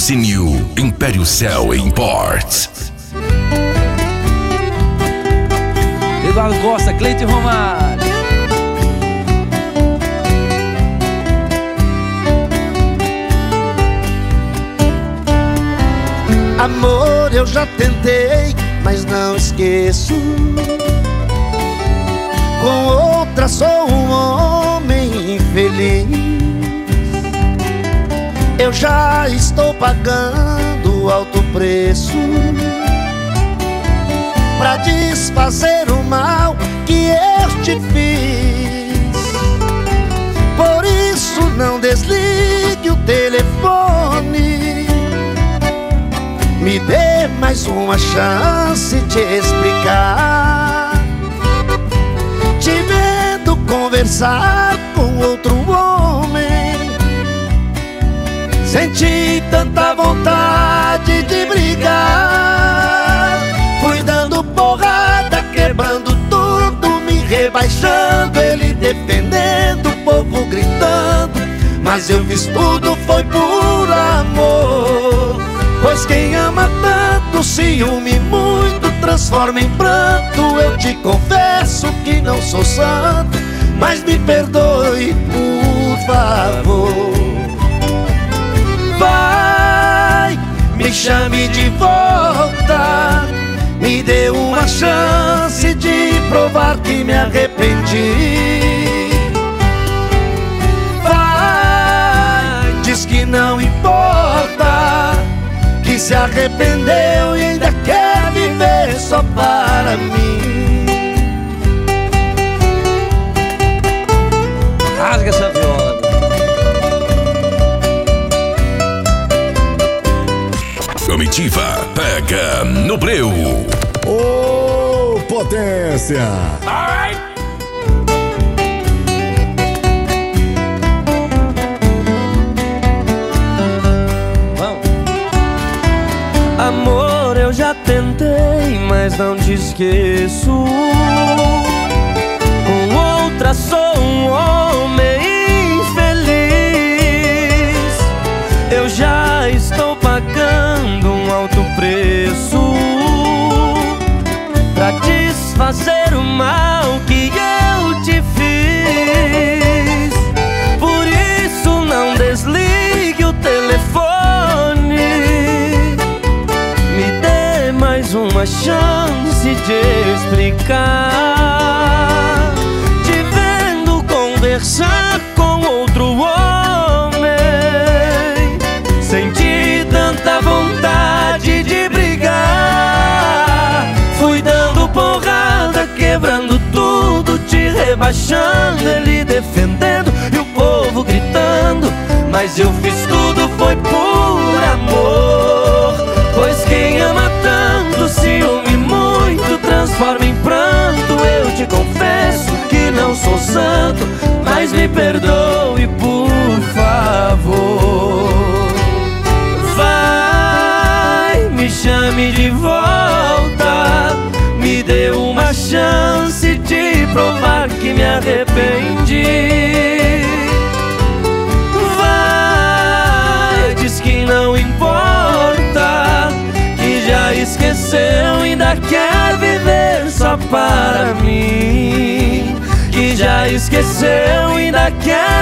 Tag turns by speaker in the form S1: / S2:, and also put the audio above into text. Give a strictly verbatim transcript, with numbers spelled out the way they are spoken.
S1: Patrocínio Império Cell Imports.
S2: Eduardo Costa, Cleiton Romário.
S3: Amor, eu já tentei, mas não esqueço. Com outra sou um homem infeliz. Eu já estou pagando alto preço pra desfazer o mal que eu te fiz. Por isso não desligue o telefone. Me dê mais uma chance de explicar. Te vendo conversar com outro homem, senti tanta vontade de brigar. Fui dando porrada, quebrando tudo, me rebaixando, ele defendendo, o povo gritando. Mas eu fiz tudo, foi por amor. Pois quem ama tanto, ciúme muito, transforma em pranto. Eu te confesso que não sou santo, mas me perdoe, por favor. Vai, me chame de volta, me dê uma chance de provar que me arrependi. Vai, diz que não importa, que se arrependeu e ainda quer viver só para mim.
S2: Rasga essa viola.
S1: Comitiva pega no breu.
S4: Ô, potência!
S1: Ai!
S5: Amor, eu já tentei, mas não te esqueço. Com outra sou um homem infeliz. Eu já estou pagando um alto preço pra desfazer o mal que eu te fiz. Por isso não desligue o telefone. Mais uma chance de explicar. Te vendo conversar com outro homem, senti tanta vontade de brigar. Fui dando porrada, quebrando tudo, te rebaixando, ele defendendo e o povo gritando. Mas eu fiz tudo, foi por amor. Pois quem ama tanto, ciúme muito, transforma em pranto. Eu te confesso que não sou santo, mas me perdoe, por favor. Vai, me chame de volta, me dê uma chance de provar que me arrependi. Vai, diz que não importa, que já esqueceu, ainda quer viver só para mim. Que já esqueceu, ainda quer